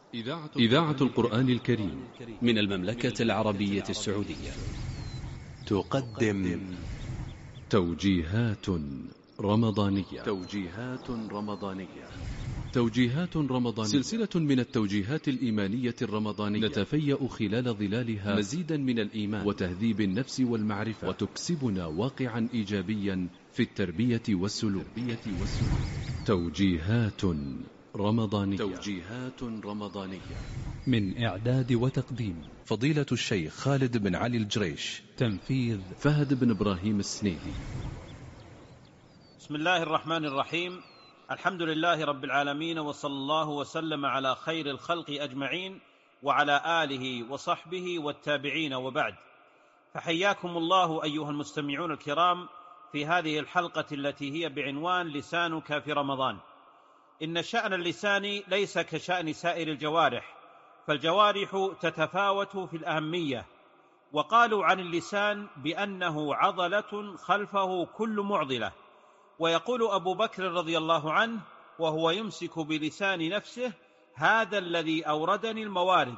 إذاعة القرآن الكريم من المملكة العربية السعودية تقدم توجيهات رمضانية. توجيهات رمضانية، سلسلة من التوجيهات الإيمانية الرمضانية نتفيأ خلال ظلالها مزيدا من الإيمان وتهذيب النفس والمعرفة، وتكسبنا واقعا إيجابيا في التربية والسلوك. توجيهات رمضانية من إعداد وتقديم فضيلة الشيخ خالد بن علي الجريش، تنفيذ فهد بن إبراهيم السنيدي. بسم الله الرحمن الرحيم. الحمد لله رب العالمين، وصلى الله وسلم على خير الخلق أجمعين وعلى آله وصحبه والتابعين، وبعد، فحياكم الله أيها المستمعون الكرام في هذه الحلقة التي هي بعنوان لسانك في رمضان. إن شأن اللسان ليس كشأن سائر الجوارح، فالجوارح تتفاوت في الأهمية، وقالوا عن اللسان بأنه عضلة خلفه كل معضلة. ويقول أبو بكر رضي الله عنه وهو يمسك بلسان نفسه: هذا الذي أوردني الموارد.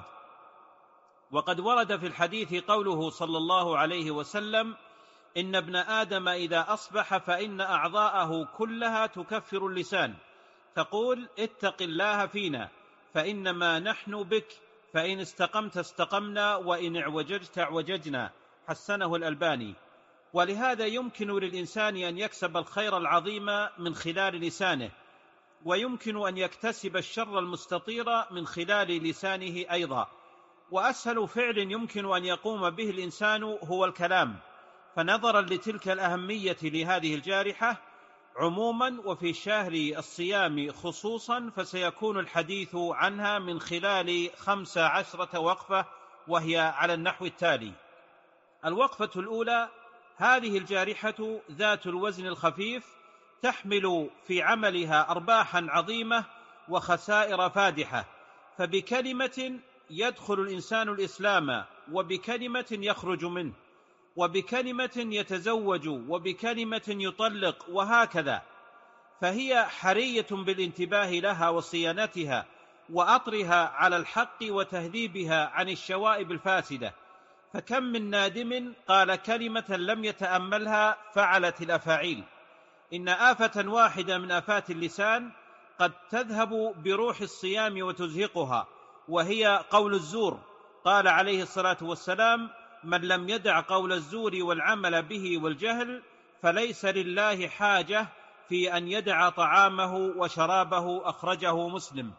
وقد ورد في الحديث قوله صلى الله عليه وسلم: إن ابن آدم إذا أصبح فإن أعضاءه كلها تكفر اللسان، تقول: اتق الله فينا فإنما نحن بك، فإن استقمت استقمنا وإن اعوججت اعوججنا. حسنه الألباني. ولهذا يمكن للإنسان أن يكسب الخير العظيم من خلال لسانه، ويمكن أن يكتسب الشر المستطير من خلال لسانه أيضا. وأسهل فعل يمكن أن يقوم به الإنسان هو الكلام، فنظرا لتلك الأهمية لهذه الجارحة عموما وفي شهر الصيام خصوصا، فسيكون الحديث عنها من خلال 15 وقفة، وهي على النحو التالي. الوقفة الأولى: هذه الجارحة ذات الوزن الخفيف تحمل في عملها أرباحا عظيمة وخسائر فادحة، فبكلمة يدخل الإنسان الإسلام، وبكلمة يخرج منه، وبكلمة يتزوج، وبكلمة يطلق، وهكذا. فهي حرية بالانتباه لها وصيانتها وأطرها على الحق وتهذيبها عن الشوائب الفاسدة. فكم من نادم قال كلمة لم يتأملها فعلت الأفاعيل. إن آفة واحدة من آفات اللسان قد تذهب بروح الصيام وتزهقها، وهي قول الزور. قال عليه الصلاة والسلام: من لم يدع قول الزور والعمل به والجهل فليس لله حاجة في أن يدع طعامه وشرابه. أخرجه مسلم.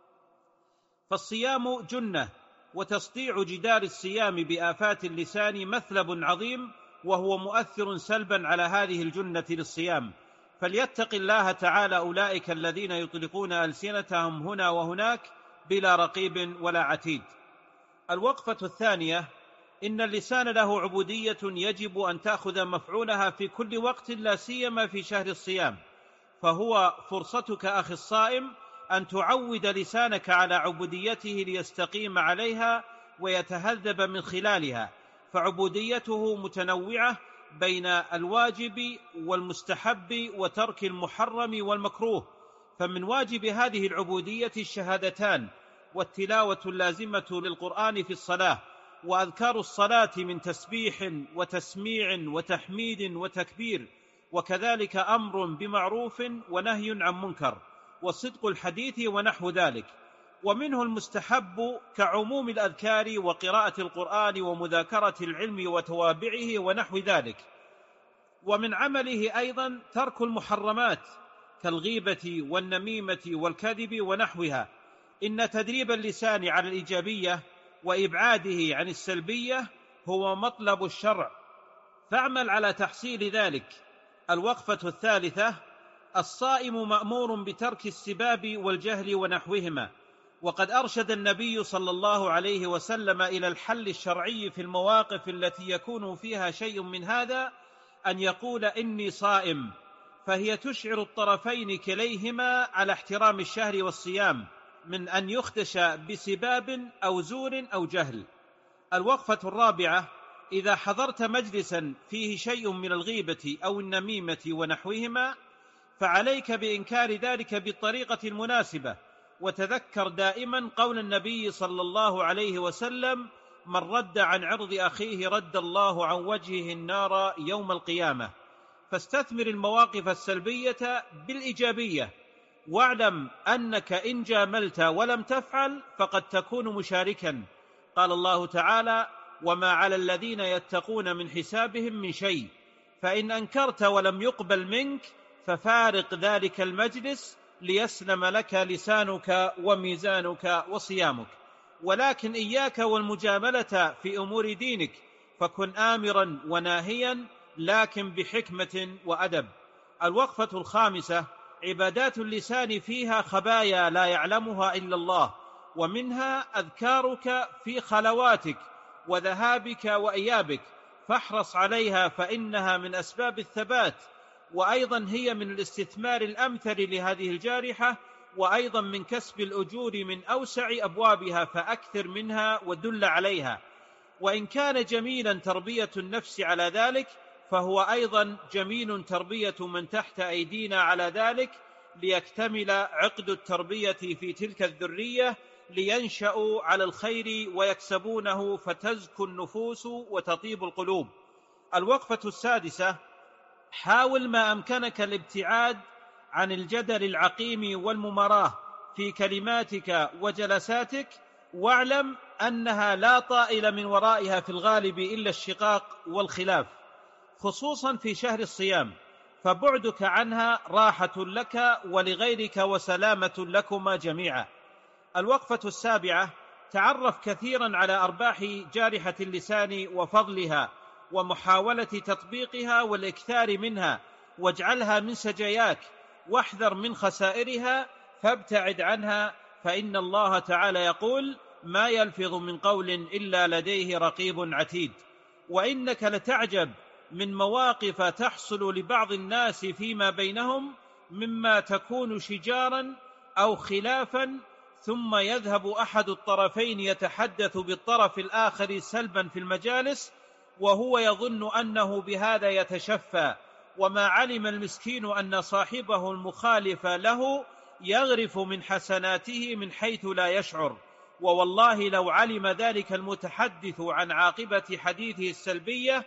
فالصيام جنة، وتسطيع جدار الصيام بآفات اللسان مثلب عظيم، وهو مؤثر سلبا على هذه الجنة للصيام. فليتق الله تعالى أولئك الذين يطلقون ألسنتهم هنا وهناك بلا رقيب ولا عتيد. الوقفة الثانية: إن اللسان له عبودية يجب أن تأخذ مفعولها في كل وقت، لا سيما في شهر الصيام، فهو فرصتك أخي الصائم أن تعود لسانك على عبوديته ليستقيم عليها ويتهذب من خلالها، فعبوديته متنوعة بين الواجب والمستحب وترك المحرم والمكروه. فمن واجب هذه العبودية الشهادتان، والتلاوة اللازمة للقرآن في الصلاة، وأذكار الصلاة من تسبيح وتسميع وتحميد وتكبير، وكذلك أمر بمعروف ونهي عن منكر، وصدق الحديث ونحو ذلك. ومنه المستحب كعموم الأذكار وقراءة القرآن ومذاكرة العلم وتوابعه ونحو ذلك. ومن عمله أيضا ترك المحرمات كالغيبة والنميمة والكذب ونحوها. إن تدريب اللسان على الإيجابية وإبعاده عن السلبية هو مطلب الشرع، فاعمل على تحصيل ذلك. الوقفة الثالثة: الصائم مأمور بترك السباب والجهل ونحوهما، وقد أرشد النبي صلى الله عليه وسلم إلى الحل الشرعي في المواقف التي يكون فيها شيء من هذا، أن يقول: إني صائم، فهي تشعر الطرفين كليهما على احترام الشهر والصيام من أن يخدش بسباب أو زور أو جهل. الوقفة الرابعة: إذا حضرت مجلسا فيه شيء من الغيبة أو النميمة ونحوهما، فعليك بإنكار ذلك بالطريقة المناسبة، وتذكر دائما قول النبي صلى الله عليه وسلم: من رد عن عرض أخيه رد الله عن وجهه النار يوم القيامة. فاستثمر المواقف السلبية بالإيجابية، واعلم أنك إن جاملت ولم تفعل فقد تكون مشاركا. قال الله تعالى: وما على الذين يتقون من حسابهم من شيء، فإن أنكرت ولم يقبل منك ففارق ذلك المجلس ليسلم لك لسانك وميزانك وصيامك. ولكن إياك والمجاملة في أمور دينك، فكن آمرا وناهيا لكن بحكمة وأدب. الوقفة الخامسة: عبادات اللسان فيها خبايا لا يعلمها إلا الله، ومنها أذكارك في خلواتك وذهابك وإيابك، فاحرص عليها فإنها من أسباب الثبات، وأيضا هي من الاستثمار الأمثل لهذه الجارحة، وأيضا من كسب الأجور من أوسع أبوابها، فأكثر منها ودل عليها. وإن كان جميلا تربية النفس على ذلك، فهو أيضا جميل تربية من تحت أيدينا على ذلك، ليكتمل عقد التربية في تلك الذرية، لينشأوا على الخير ويكسبونه، فتزكو النفوس وتطيب القلوب. الوقفة السادسة: حاول ما أمكنك الابتعاد عن الجدل العقيم والمماراة في كلماتك وجلساتك، واعلم أنها لا طائل من ورائها في الغالب إلا الشقاق والخلاف، خصوصا في شهر الصيام، فبعدك عنها راحة لك ولغيرك وسلامة لكما جميعا. الوقفة السابعة: تعرف كثيرا على أرباح جارحة اللسان وفضلها، ومحاولة تطبيقها والإكثار منها، واجعلها من سجياك، واحذر من خسائرها فابتعد عنها، فإن الله تعالى يقول: ما يلفظ من قول إلا لديه رقيب عتيد. وإنك لتعجب من مواقف تحصل لبعض الناس فيما بينهم، مما تكون شجارا أو خلافا، ثم يذهب أحد الطرفين يتحدث بالطرف الآخر سلبا في المجالس، وهو يظن أنه بهذا يتشفى، وما علم المسكين أن صاحبه المخالف له يغرف من حسناته من حيث لا يشعر. ووالله لو علم ذلك المتحدث عن عاقبة حديثه السلبية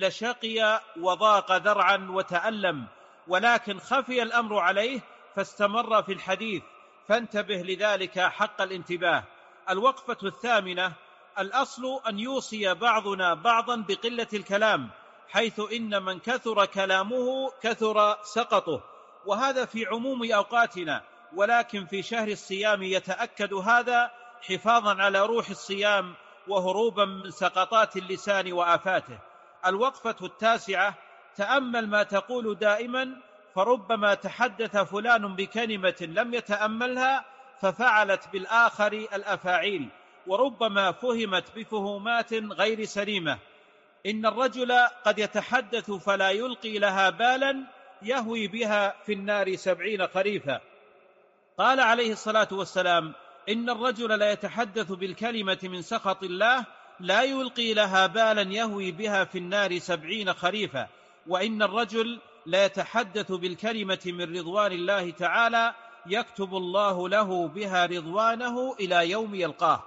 لشقي وضاق ذرعا وتألم، ولكن خفي الأمر عليه فاستمر في الحديث، فانتبه لذلك حق الانتباه. الوقفة الثامنة: الأصل أن يوصي بعضنا بعضا بقلة الكلام، حيث إن من كثر كلامه كثر سقطه، وهذا في عموم أوقاتنا، ولكن في شهر الصيام يتأكد هذا حفاظا على روح الصيام وهروبا من سقطات اللسان وآفاته. الوقفة التاسعة: تأمل ما تقول دائما، فربما تحدث فلان بكلمة لم يتأملها ففعلت بالآخر الأفاعيل، وربما فهمت بفهومات غير سليمة. إن الرجل قد يتحدث فلا يلقي لها بالا يهوي بها في النار 70 خريفا. قال عليه الصلاة والسلام: إن الرجل لا يتحدث بالكلمة من سخط الله لا يلقي لها بالا يهوي بها في النار 70 خريفا. وإن الرجل لا يتحدث بالكلمة من رضوان الله تعالى يكتب الله له بها رضوانه إلى يوم يلقاه.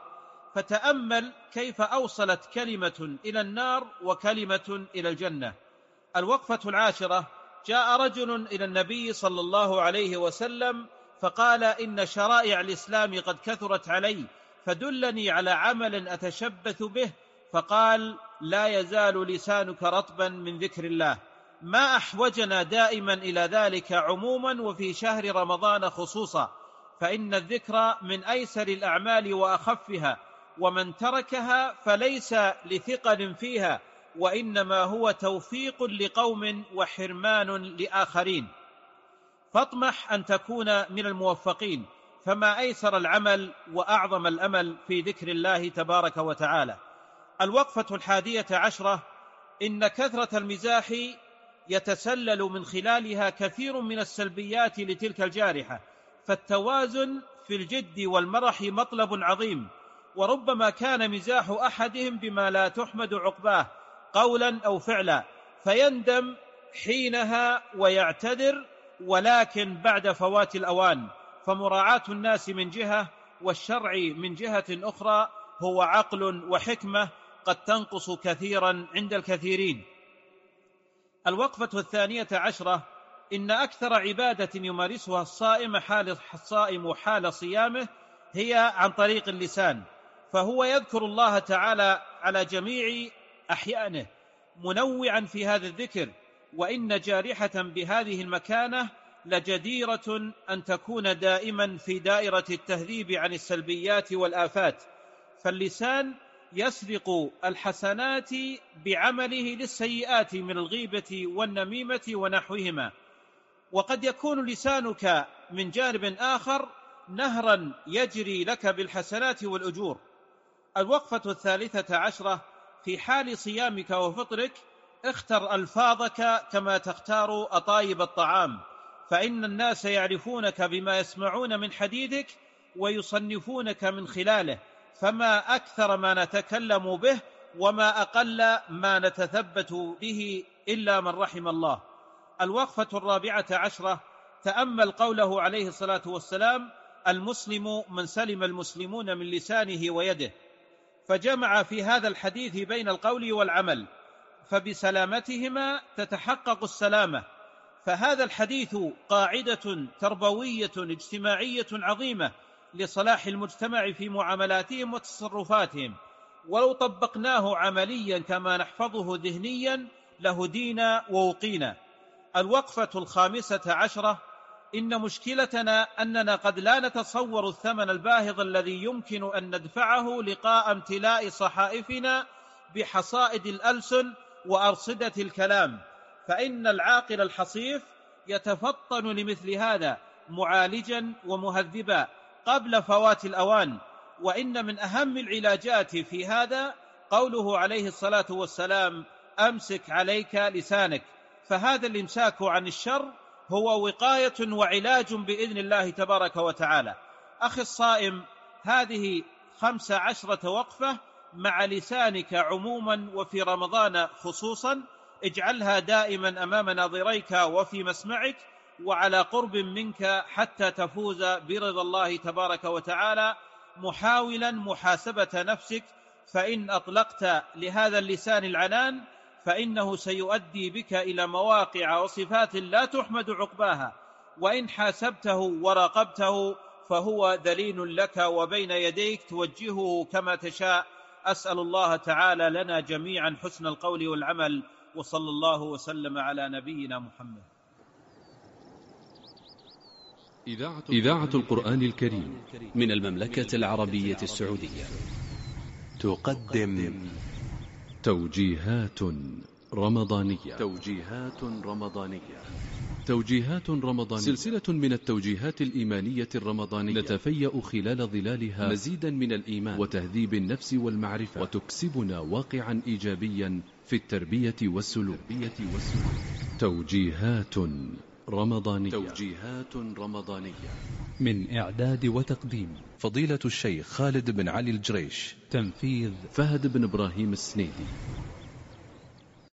فتأمل كيف أوصلت كلمة إلى النار وكلمة إلى الجنة. الوقفة العاشرة: جاء رجل إلى النبي صلى الله عليه وسلم فقال: إن شرائع الإسلام قد كثرت علي، فدلني على عمل أتشبث به. فقال: لا يزال لسانك رطبا من ذكر الله. ما أحوجنا دائما إلى ذلك عموما وفي شهر رمضان خصوصا، فإن الذكر من أيسر الأعمال وأخفها، ومن تركها فليس لثقل فيها، وإنما هو توفيق لقوم وحرمان لآخرين. فاطمح أن تكون من الموفقين، فما أيسر العمل وأعظم الأمل في ذكر الله تبارك وتعالى. الوقفة 11: إن كثرة المزاح يتسلل من خلالها كثير من السلبيات لتلك الجارحة، فالتوازن في الجد والمرح مطلب عظيم، وربما كان مزاح أحدهم بما لا تحمد عقباه قولا أو فعلا، فيندم حينها ويعتذر، ولكن بعد فوات الأوان، فمراعاة الناس من جهة والشرع من جهة أخرى هو عقل وحكمة قد تنقص كثيرا عند الكثيرين. الوقفة 12 إن أكثر عبادة يمارسها الصائم حال صيامه هي عن طريق اللسان، فهو يذكر الله تعالى على جميع أحيانه منوعا في هذا الذكر، وإن جارحة بهذه المكانة لجديرة أن تكون دائما في دائرة التهذيب عن السلبيات والآفات، فاللسان يسبق الحسنات بعمله للسيئات من الغيبة والنميمة ونحوهما. وقد يكون لسانك من جانب آخر نهرا يجري لك بالحسنات والأجور. الوقفة 13 في حال صيامك وفطرك اختر ألفاظك كما تختار أطايب الطعام، فإن الناس يعرفونك بما يسمعون من حديثك ويصنفونك من خلاله، فما أكثر ما نتكلم به وما أقل ما نتثبت به إلا من رحم الله. الوقفة 14 تأمل قوله عليه الصلاة والسلام: المسلم من سلم المسلمون من لسانه ويده، فجمع في هذا الحديث بين القول والعمل، فبسلامتهما تتحقق السلامة. فهذا الحديث قاعدة تربوية اجتماعية عظيمة لصلاح المجتمع في معاملاتهم وتصرفاتهم، ولو طبقناه عمليا كما نحفظه ذهنيا لهدينا ووقينا. الوقفة 15 إن مشكلتنا أننا قد لا نتصور الثمن الباهظ الذي يمكن أن ندفعه لقاء امتلاء صحائفنا بحصائد الألسن وأرصدة الكلام، فإن العاقل الحصيف يتفطن لمثل هذا معالجا ومهذبا قبل فوات الأوان. وإن من أهم العلاجات في هذا قوله عليه الصلاة والسلام: أمسك عليك لسانك، فهذا الإمساك عن الشر هو وقاية وعلاج بإذن الله تبارك وتعالى. أخي الصائم، هذه 15 وقفة مع لسانك عموما وفي رمضان خصوصا، اجعلها دائما أمام ناظريك وفي مسمعك وعلى قرب منك حتى تفوز برضا الله تبارك وتعالى، محاولا محاسبة نفسك، فإن أطلقت لهذا اللسان العنان فإنه سيؤدي بك إلى مواقع وصفات لا تحمد عقباها، وإن حاسبته وراقبته فهو دليل لك وبين يديك توجهه كما تشاء. أسأل الله تعالى لنا جميعا حسن القول والعمل، وصلى الله وسلم على نبينا محمد. إذاعة القرآن الكريم من المملكة العربية السعودية تقدم توجيهات رمضانية. توجيهات رمضانية، سلسلة من التوجيهات الإيمانية الرمضانية نتفيأ خلال ظلالها مزيدا من الإيمان وتهذيب النفس والمعرفة، وتكسبنا واقعا إيجابيا في التربية والسلوك. توجيهات رمضانية من إعداد وتقديم فضيلة الشيخ خالد بن علي الجريش، تنفيذ فهد بن إبراهيم السنيدي.